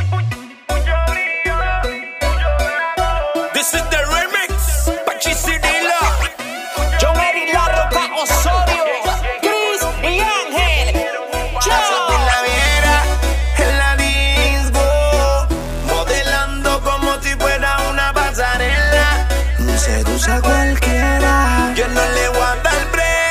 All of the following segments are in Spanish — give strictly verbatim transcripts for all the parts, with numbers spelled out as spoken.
This is the remix. Pachisidila. John Eddie La Roca Osorio. Chris y Ángel. Chao. En la viera, en la disco, modelando como si fuera una pasarela. Seduce a cualquiera. Yo no le voy a dar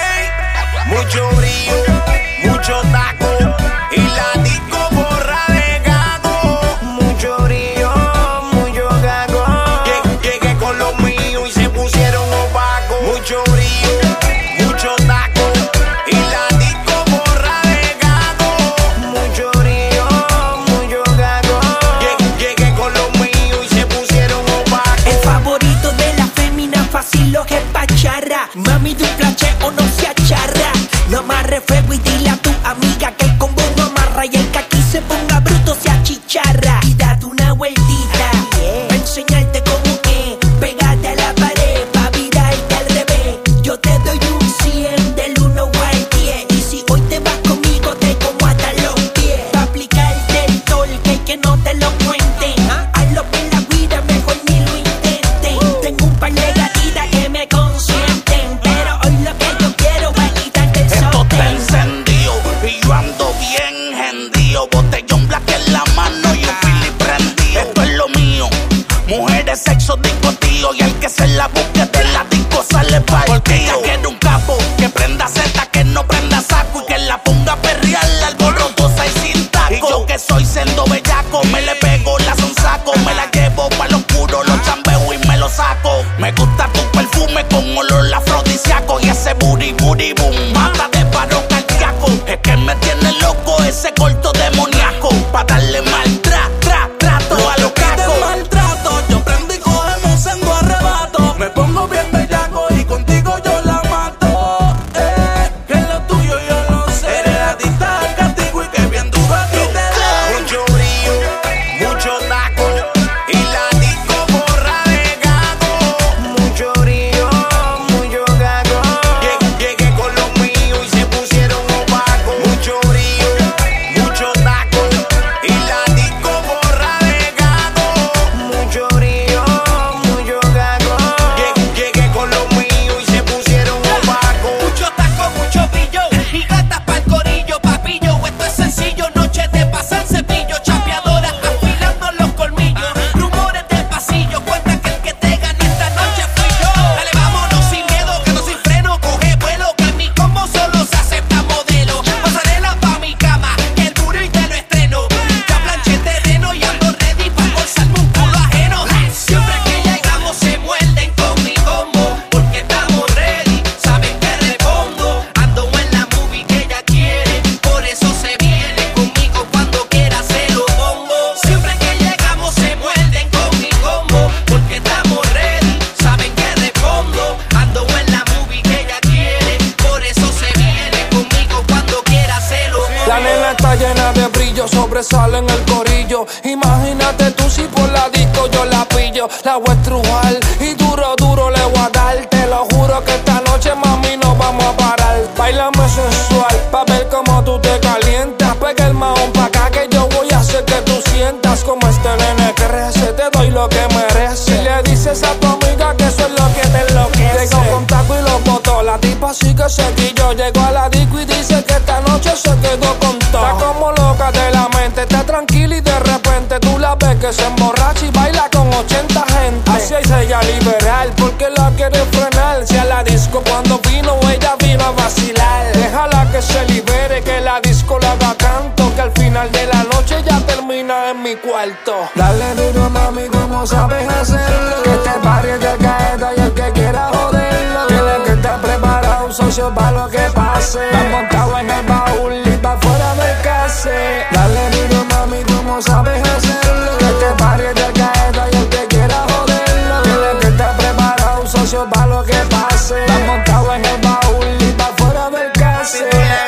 break. Mucho brillo, mucho taco. Y la disco borra de gago. Mucho brillo, mucho gago. Lle- Llegué con los míos y se pusieron opacos. Mucho brillo, mucho taco. Y la disco borra de gago. Mucho brillo, mucho gago. Lle- Llegué con los míos y se pusieron opacos. El favorito de la fémina fácil lo que pacharra. Mami, tu plache o no se acharra. No amarre fuego y dile a tu amiga que el combo no amarra y el que aquí se ponga bruto se achicharra. Y date una vueltita, pa' enseñarte cómo es. Pégate a la pared, pa' virarte al revés. Yo te doy un cien del uno al diez. Y si hoy te vas conmigo te como hasta los pies. Pa' aplicarte el torque y que no te lo cuenten. A lo que la vida mejor ni lo intenten. Tengo un par de gatitas que me consienten, pero hoy lo que yo quiero es quitarte el Esto está sostén. encendido y yo ando bien hendido. Botellón black en la mano y un fili prendido. Esto es lo mío, mujeres, sexo, discotío. Y el que se la busque de la disco sale pa'l porque ella quiere un capo que prenda seta, que no prenda saco y que la ponga a perrear alborotosa y sin taco. Y yo que soy sendo bellaco, me le pego la sonsaco, me la llevo pa' lo oscuro, los chambeo y me lo saco. Me gusta tu perfume con olor afrodisíaco y ese booty booty boom mata de paro cardíaco. Es que me tiene loco ese corto demoníaco pa' darle mal tra, tra, trato a los cacos. Maltrato, yo prendo y cogemos sendo arrebato. Me pongo bien bellaco y contigo yo la mato. Eh, que lo tuyo yo lo sé. Eres adicta al castigo y que bien duro a ti te da. Mucho brillo, mucho taco. Y la disco borra de gago. Mucho brillo, mucho gago. Llegué, llegué con los míos y se pusieron opacos. Mucho brillo, mucho taco. Y la disco borra de gago. Mucho brillo, mucho gago. Llegué, llegué con los míos y se pusieron opacos. Mucho taco, mucho brillo y gatas pa'l corillo, papillo. Esto es sencillo, noche de pasar cepillo. Chapeadora afilando los colmillos. Rumores del pasillo cuentan que el que te gane esta noche fui yo. Dale, vámonos sin miedo, que no sin freno. Coge vuelo, que en mi combo solo se acepta modelo. Pasarela pa' mi cama, que el duro y te lo estreno. Ya planché terreno y ando ready pa' bolsarme un culo ajeno. Siempre que llegamos se muerden con mi combo, porque estamos ready, saben que respondo. Ando en la movie que ella quiere, por eso se viene conmigo cuando quiera se lo pongo. Siempre que llegamos se muerden con mi combo, porque estamos ready, saben que respondo. Ando en la movie que ella quiere, por eso se viene conmigo cuando quiera se lo pongo. La nena está llena de brillo, sobresale en el corillo. Imagínate tú si por la disco yo la pillo. La voy a estrujar y duro, duro le voy a dar. Te lo juro que esta noche, mami, no vamos a parar. Bailame sensual, pa' ver cómo tú te calientas. Pega el mahón pa' acá que yo voy a hacer que tú sientas como este nene crece. Te doy lo que merece. Y le dices a tu amiga que eso es lo que te enloquece. Llegó con taco y lo botó. La tipa sigue sequillo. Llegó a la disco y dice que esta noche se quedó con todo. Está como loca de la mente, está tranquila y de repente tú la ves que se emborracha y baila con ochenta gente. Así es ella liberal, porque la quiere frenar. Si a la disco cuando vino, ella vino a vacilar. Déjala que se libere, que la disco la haga canto, que al final de la noche ya termina en mi cuarto. Dale duro, mami, como sabes hacerlo. Que este barrio es de caeta y el que quiera joderlo. Tiene que estar preparado, un socio para lo que pase. La montado en el baúl y pa' fuera del case. Dale duro, mami, como sabes hacerlo. Que este barrio es de caeta y el que quiera joderlo. Tiene que estar preparado, un socio para lo que pase. La montado en el baúl y pa' fuera del case.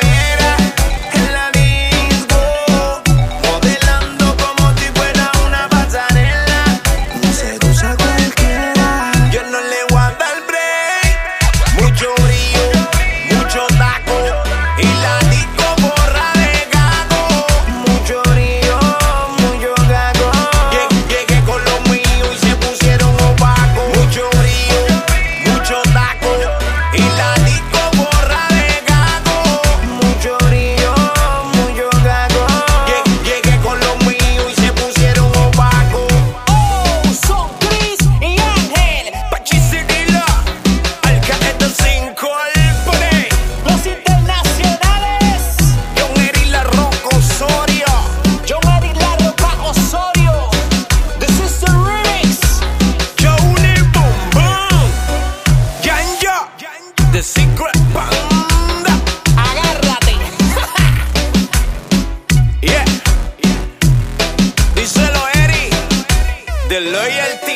En la disco, modelando como si fuera una pasarela. No seduce a cualquiera. Yo no le voy a dar break. Mucho brillo, mucho taco. Y la disco borra de gago. Mucho brillo, mucho gago. el loyalty.